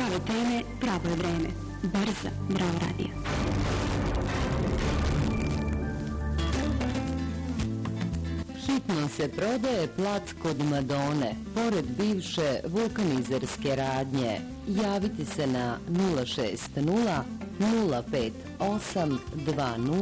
Prave teme, pravo je vreme. Barza, Bravo radio. Hitno se prodaje plac kod Madone, pored bivše vulkanizerske radnje. Javite se na 060 058 20